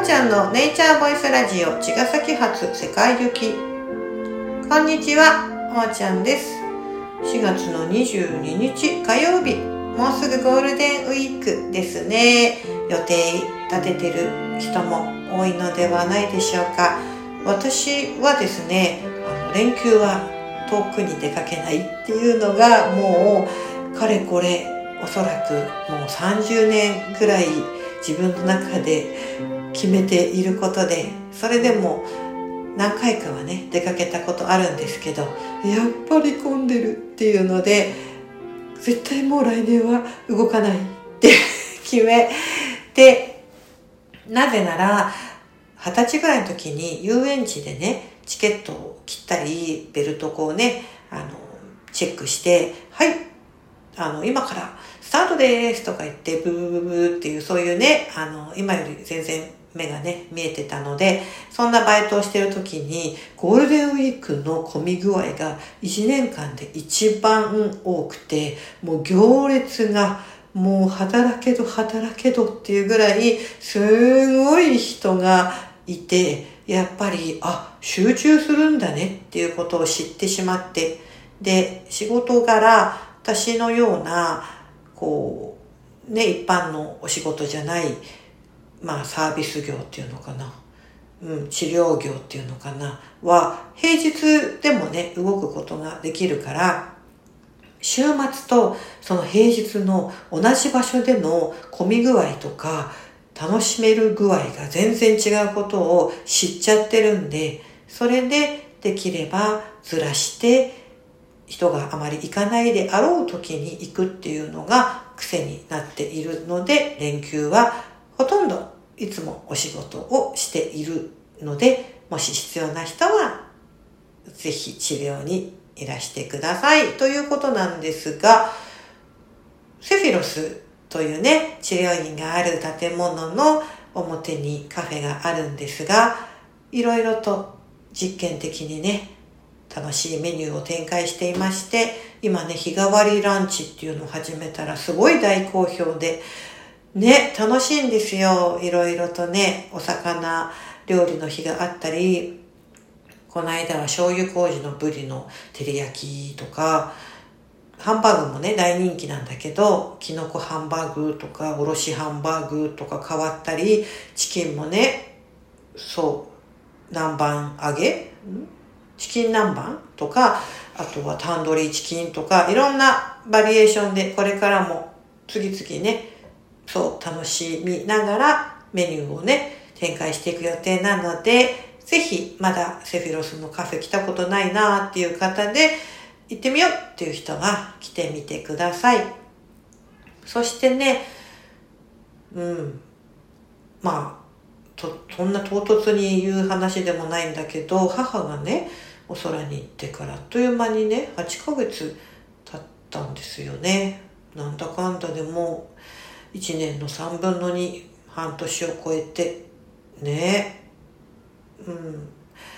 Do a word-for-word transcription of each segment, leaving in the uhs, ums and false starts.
ちゃんのネイチャーボイスラジオ、茅ヶ崎発世界行き。こんにちは、おーちゃんです。しがつのにじゅうににち火曜日、もうすぐゴールデンウィークですね。予定立ててる人も多いのではないでしょうか。私はですね、あの連休は遠くに出かけないっていうのがもうかれこれおそらくもうさんじゅうねんぐらい自分の中で決めていることで、それでも何回かはね出かけたことあるんですけど、やっぱり混んでるっていうので絶対もう来年は動かないって決めて、なぜなら二十歳ぐらいの時に遊園地でねチケットを切ったりベルトこうねあのチェックして、はいあの今からスタートですとか言ってブーブーブーっていうそういうねあの今より全然目がね見えてたので、そんなバイトをしてる時にゴールデンウィークの混み具合がいちねんかんで一番多くて、もう行列がもう働けど働けどっていうぐらいすごい人がいて、やっぱりあ集中するんだねっていうことを知ってしまって、で仕事柄私のようなこうね一般のお仕事じゃないまあサービス業っていうのかな、うん、治療業っていうのかなは平日でもね動くことができるから、週末とその平日の同じ場所での混み具合とか楽しめる具合が全然違うことを知っちゃってるんで、それでできればずらして人があまり行かないであろう時に行くっていうのが癖になっているので、連休はほとんどいつもお仕事をしているので、もし必要な人はぜひ治療にいらしてくださいということなんですが、セフィロスというね治療院がある建物の表にカフェがあるんですが、いろいろと実験的にね楽しいメニューを展開していまして、今ね日替わりランチっていうのを始めたらすごい大好評でね楽しいんですよ。いろいろとねお魚料理の日があったり、この間は醤油麹のブリの照り焼きとか、ハンバーグもね大人気なんだけどキノコハンバーグとかおろしハンバーグとか変わったり、チキンもねそう南蛮揚げチキン南蛮とか、あとはタンドリーチキンとか、いろんなバリエーションでこれからも次々ねそう楽しみながらメニューをね展開していく予定なので、ぜひまだセフィロスのカフェ来たことないなっていう方で行ってみようっていう人は来てみてください。そしてねうんまあとそんな唐突に言う話でもないんだけど、母がねお空に行ってからあっという間にねはちかげつ経ったんですよね。なんだかんだでもういちねんのさんぶんのに半年を超えてね、うん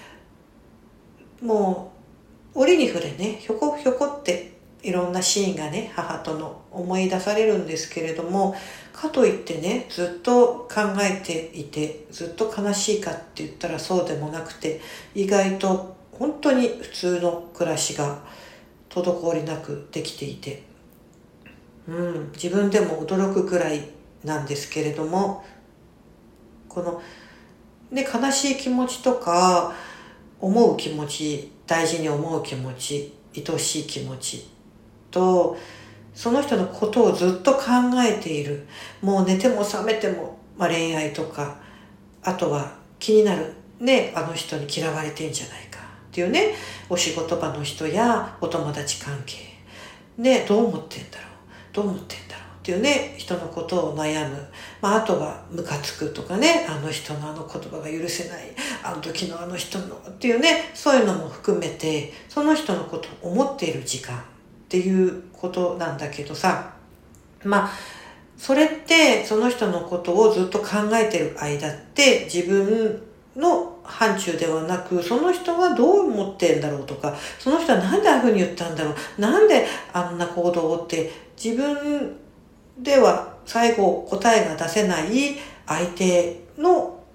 もう折に触れねひょこひょこっていろんなシーンがね母との思い出されるんですけれども、かといってねずっと考えていてずっと悲しいかって言ったらそうでもなくて、意外と本当に普通の暮らしが滞りなくできていて、うん、自分でも驚くくらいなんですけれども、この、ね、悲しい気持ちとか思う気持ち、大事に思う気持ち、愛しい気持ちとその人のことをずっと考えている、もう寝ても覚めても、まあ、恋愛とか、あとは気になるねあの人に嫌われてんじゃないかっていうねお仕事場の人やお友達関係ねどう思ってんだろうどう思ってんだろうっていうね人のことを悩む、まあ、あとはムカつくとかねあの人のあの言葉が許せない、あの時のあの人のっていうねそういうのも含めてその人のことを思っている時間っていうことなんだけどさ、まあそれってその人のことをずっと考えてる間って自分の範疇ではなく、その人はどう思ってんだろうとか、その人はなんでああいうふうに言ったんだろう、なんであんな行動をって自分では最後答えが出せない相手の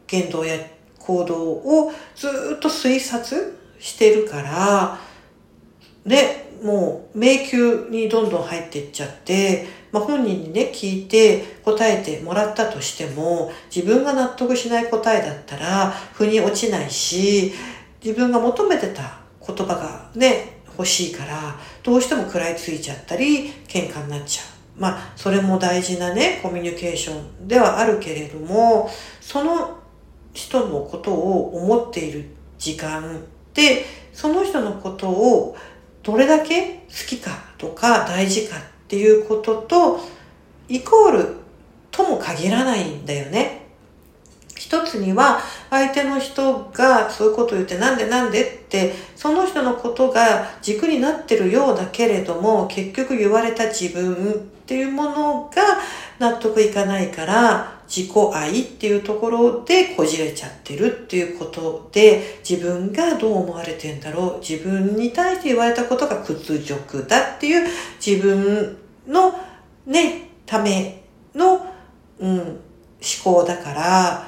言動や行動をずっと推察してるから、ね、もう迷宮にどんどん入っていっちゃって、まあ、本人にね聞いて答えてもらったとしても、自分が納得しない答えだったら腑に落ちないし、自分が求めてた言葉がね欲しいから、どうしても食らいついちゃったり喧嘩になっちゃう。まあそれも大事なねコミュニケーションではあるけれども、その人のことを思っている時間で、その人のことをどれだけ好きかとか大事かっていうこととイコールとも限らないんだよね。一つには相手の人がそういうことを言ってなんでなんでってその人のことが軸になってるようだけれども、結局言われた自分っていうものが納得いかないから自己愛っていうところでこじれちゃってるっていうことで、自分がどう思われてんだろう、自分に対して言われたことが屈辱だっていう自分のねための、うん、思考だから、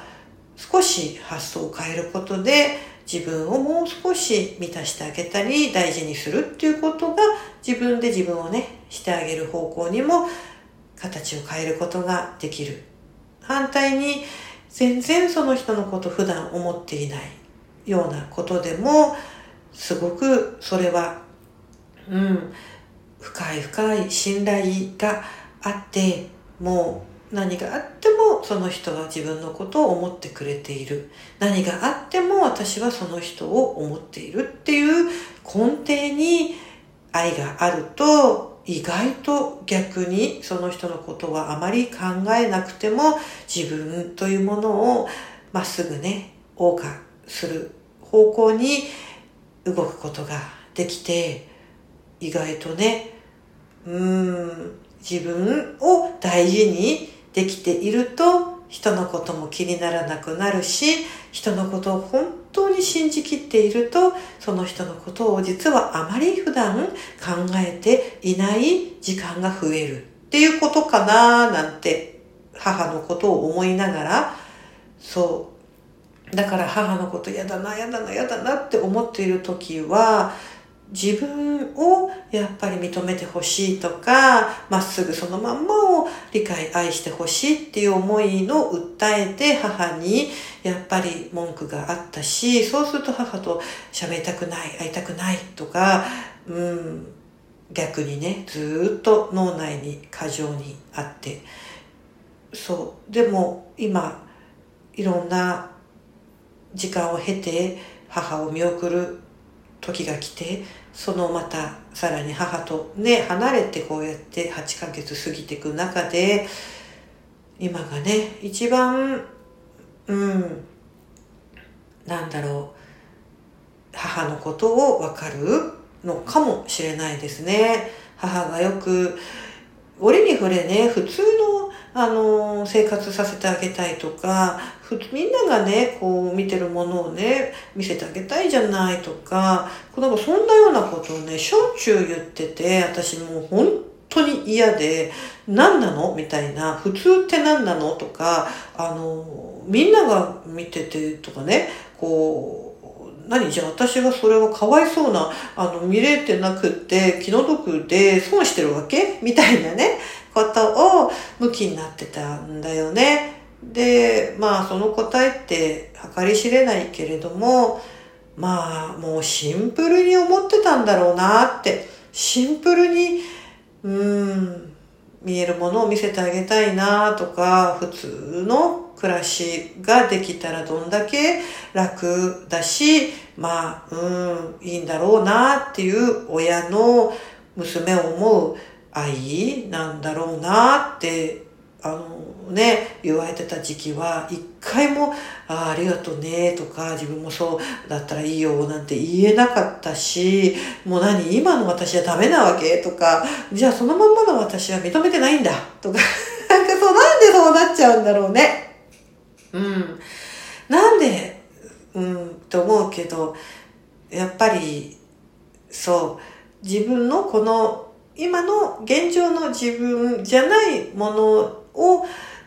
少し発想を変えることで自分をもう少し満たしてあげたり大事にするっていうことが、自分で自分をねしてあげる方向にも形を変えることができる。反対に全然その人のこと普段思っていないようなことでも、すごくそれはうん深い深い信頼があって、もう何があってもその人は自分のことを思ってくれている、何があっても私はその人を思っているっていう根底に愛があると、意外と逆にその人のことはあまり考えなくても自分というものをまっすぐね謳歌する方向に動くことができて、意外とねうーん自分を大事にできていると人のことも気にならなくなるし、人のことを本当に信じきっているとその人のことを実はあまり普段考えていない時間が増えるっていうことかななんて母のことを思いながら、そうだから母のことやだなやだなやだなって思っている時は、自分をやっぱり認めてほしいとか、まっすぐそのまんまを理解愛してほしいっていう思いの訴えて母にやっぱり文句があったし、そうすると母と喋りたくない、会いたくないとか、うん、逆にねずっと脳内に過剰にあって、そうでも今いろんな時間を経て母を見送る時が来て、そのまたさらに母とね離れてこうやってはちかげつ過ぎていく中で、今がね一番うんなんだろう母のことを分かるのかもしれないですね。母がよく折に触れね普通のあの生活させてあげたいとか、みんながねこう見てるものをね見せてあげたいじゃないとか、なんかそんなようなことをねしょっちゅう言ってて、私もう本当に嫌で、何なのみたいな、普通って何なのとか、あのみんなが見ててとかね、こう何じゃあ私はそれはかわいそうな、あの見れてなくって気の毒で損してるわけみたいなねことを向きになってたんだよね。でまあその答えって計り知れないけれども、まあもうシンプルに思ってたんだろうなって、シンプルにうーん見えるものを見せてあげたいなとか、普通の暮らしができたらどんだけ楽だし、まあうんいいんだろうなっていう親の娘を思う愛なんだろうなってあのね言われてた時期は一回も あ, ありがとうねとか、自分もそうだったらいいよなんて言えなかったし、もう何今の私はダメなわけとか、じゃあそのまんまの私は認めてないんだとかなんかそうなんでそうなっちゃうんだろうね。うんなんでうんと思うけど、やっぱりそう自分のこの今の現状の自分じゃないものを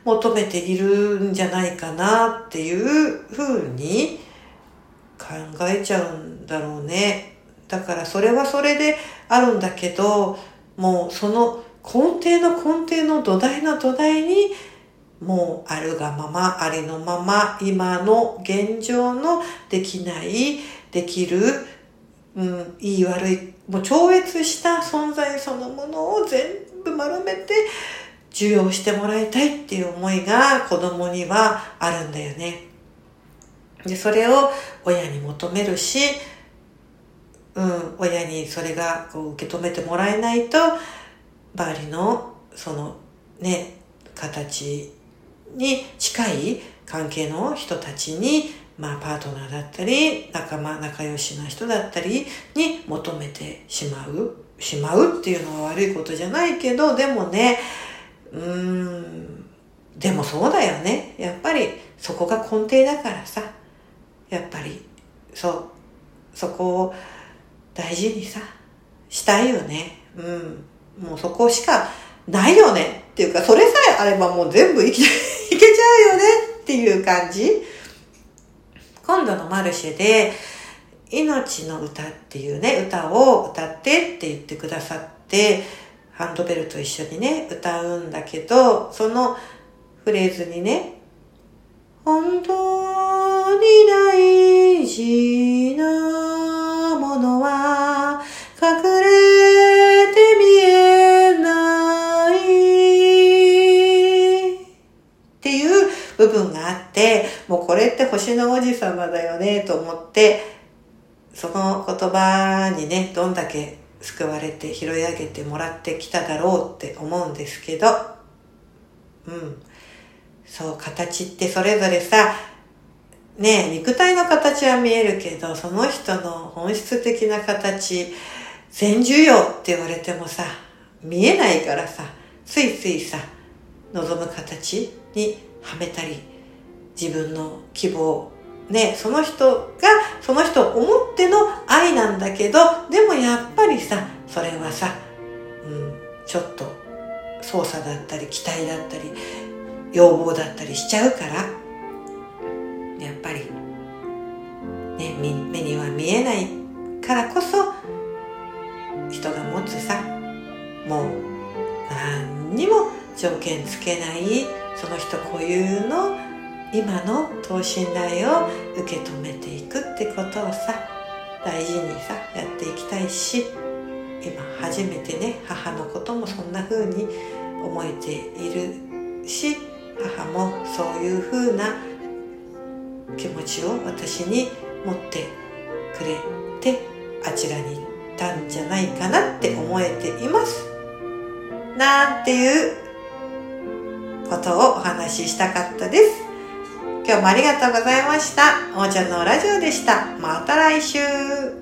求めているんじゃないかなっていうふうに考えちゃうんだろうね。だからそれはそれであるんだけど、もうその根底の根底の土台の土台にもうあるがまま、ありのまま、今の現状のできない、できる、うん、いい悪い、もう超越した存在そのものを全部丸めて受容してもらいたいっていう思いが子供にはあるんだよね。で、それを親に求めるし、うん、親にそれがこう受け止めてもらえないと、周りのそのね、形に近い関係の人たちに、まあパートナーだったり、仲間、仲良しな人だったりに求めてしまう。しまうっていうのは悪いことじゃないけど、でもね、うーん、でもそうだよね。やっぱりそこが根底だからさ、やっぱり、そう、そこを大事にさ、したいよね。うん。もうそこしかないよねっていうか、それさえあればもう全部いけ、いけちゃうよねっていう感じ。今度のマルシェで、命の歌っていうね、歌を歌ってって言ってくださって、ハンドベルと一緒にね、歌うんだけど、そのフレーズにね、本当に大事なものは隠れて見えないっていう部分があって、もうこれって星の王子様だよねと思って、その言葉にね、どんだけ救われて拾い上げてもらってきただろうって思うんですけど、うん。そう、形ってそれぞれさ、ねえ、肉体の形は見えるけど、その人の本質的な形、全受容って言われてもさ、見えないからさ、ついついさ、望む形にはめたり、自分の希望、ね、その人が、その人を思っての愛なんだけど、でもやっぱりさ、それはさ、うん、ちょっと操作だったり、期待だったり、要望だったりしちゃうから、やっぱり、ね、目には見えないからこそ、人が持つさ、もう何にも条件つけない、その人固有の今の等身大を受け止めていくってことをさ、大事にさ、やっていきたいし、今初めてね、母のこともそんな風に思えているし、母もそういう風な気持ちを私に持ってくれて、あちらに行ったんじゃないかなって思えていますなんていうことをお話ししたかったです。今日もありがとうございました。おーちゃんのラジオでした。また来週。